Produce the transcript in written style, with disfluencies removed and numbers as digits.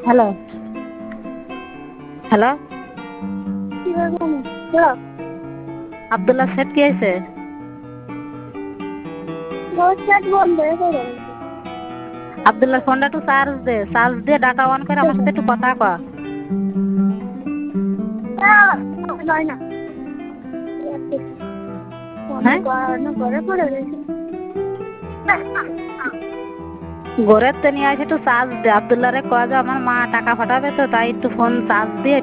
Hello hello Abdullah set কি হয়েছে? আব্দুল্লাহ ফোনটা একটু চার্জ দিয়ে ডাটা অন করে আমার সাথে একটু কথা কর। হ্যাঁ ঘরের তো নিয়ে আসে একটু চার্জ দে। আব্দুল্লাহ রে কয় যে আমার মা টাকা পাঠাবে তো তাই একটু ফোন চার্জ দিয়ে